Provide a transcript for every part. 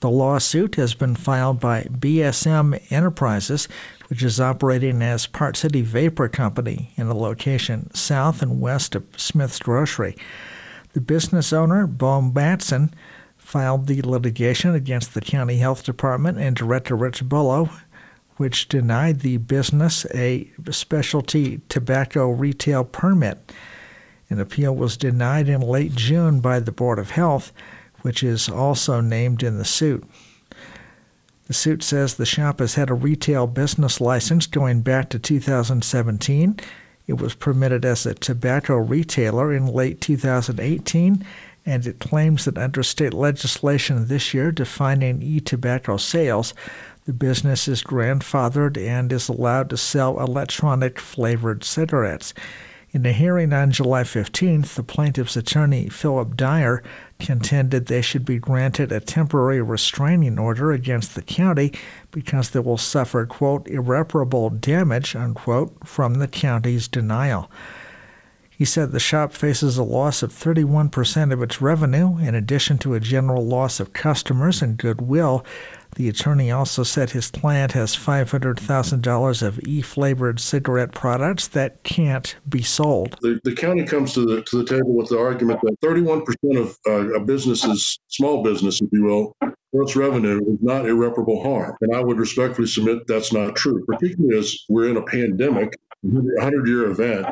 The lawsuit has been filed by BSM Enterprises, which is operating as Park City Vapor Company in a location south and west of Smith's Grocery. The business owner, Bo Batson, filed the litigation against the county health department and Director Rich Bullough, which denied the business a specialty tobacco retail permit. An appeal was denied in late June by the Board of Health, which is also named in the suit. The suit says the shop has had a retail business license going back to 2017. It was permitted as a tobacco retailer in late 2018, and it claims that under state legislation this year defining e-tobacco sales, the business is grandfathered and is allowed to sell electronic flavored cigarettes. In a hearing on July 15th, the plaintiff's attorney, Philip Dyer, contended they should be granted a temporary restraining order against the county because they will suffer, quote, irreparable damage, unquote, from the county's denial. He said the shop faces a loss of 31% of its revenue, in addition to a general loss of customers and goodwill. The attorney also said his client has $500,000 of e-flavored cigarette products that can't be sold. The county comes to the table with the argument that 31% of a business's, small business, if you will, gross revenue is not irreparable harm. And I would respectfully submit that's not true, particularly as we're in a pandemic, a 100-year event.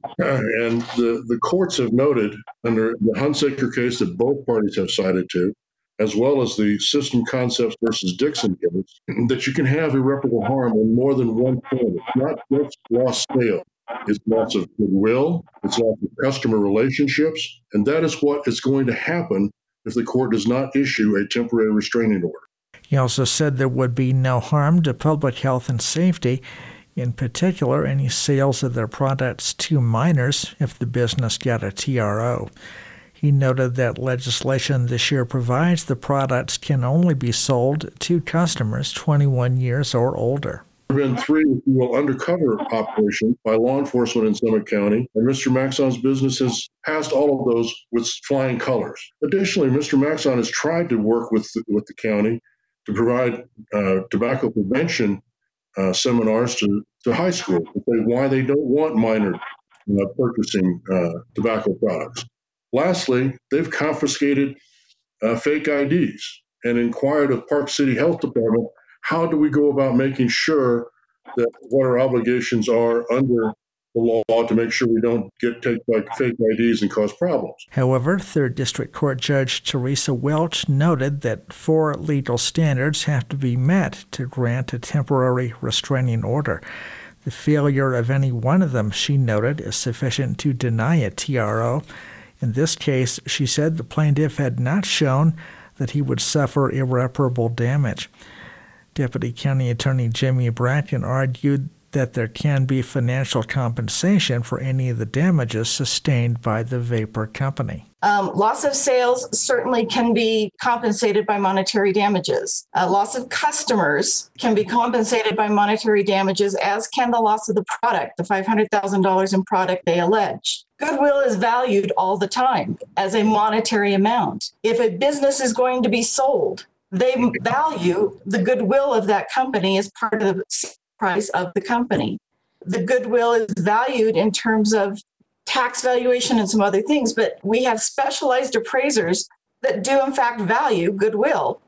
And the courts have noted under the Hunsaker case that both parties have cited to, as well as the System Concepts versus Dixon case, that you can have irreparable harm on more than one point. It's not just lost sale. It's loss of goodwill. It's loss of customer relationships. And that is what is going to happen if the court does not issue a temporary restraining order. He also said there would be no harm to public health and safety, in particular any sales of their products to minors if the business got a TRO. He noted that legislation this year provides the products can only be sold to customers 21 years or older. There have been 3, if you will, undercover operations by law enforcement in Summit County, and Mr. Maxon's business has passed all of those with flying colors. Additionally, Mr. Maxon has tried to work with the county to provide tobacco prevention seminars to high school, to say why they don't want minors purchasing tobacco products. Lastly, they've confiscated fake IDs and inquired of Park City Health Department, how do we go about making sure that what our obligations are under the law to make sure we don't take like fake IDs and cause problems. However, 3rd District Court Judge Teresa Welch noted that 4 legal standards have to be met to grant a temporary restraining order. The failure of any one of them, she noted, is sufficient to deny a TRO. In this case, she said the plaintiff had not shown that he would suffer irreparable damage. Deputy County Attorney Jimmy Bracken argued that there can be financial compensation for any of the damages sustained by the vapor company. Loss of sales certainly can be compensated by monetary damages. Loss of customers can be compensated by monetary damages, as can the loss of the product, the $500,000 in product they allege. Goodwill is valued all the time as a monetary amount. If a business is going to be sold, they value the goodwill of that company as part of the price of the company. The goodwill is valued in terms of tax valuation and some other things, but we have specialized appraisers that do in fact value goodwill.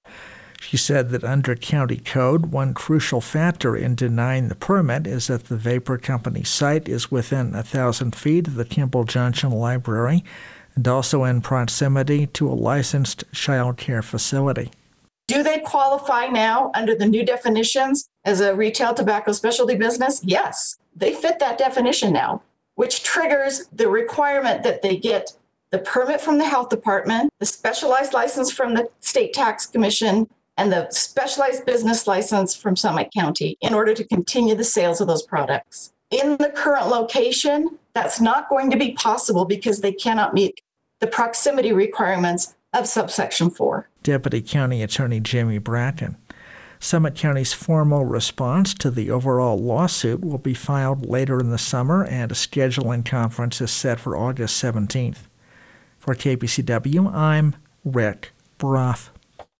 She said that under county code, one crucial factor in denying the permit is that the vapor company site is within 1,000 feet of the Kimball Junction Library and also in proximity to a licensed child care facility. Do they qualify now under the new definitions as a retail tobacco specialty business? Yes, they fit that definition now, which triggers the requirement that they get the permit from the health department, the specialized license from the State Tax Commission, and the specialized business license from Summit County in order to continue the sales of those products. In the current location, that's not going to be possible because they cannot meet the proximity requirements of subsection 4. Deputy County Attorney Jamie Bracken. Summit County's formal response to the overall lawsuit will be filed later in the summer, and a scheduling conference is set for August 17th. For KPCW, I'm Rick Broff.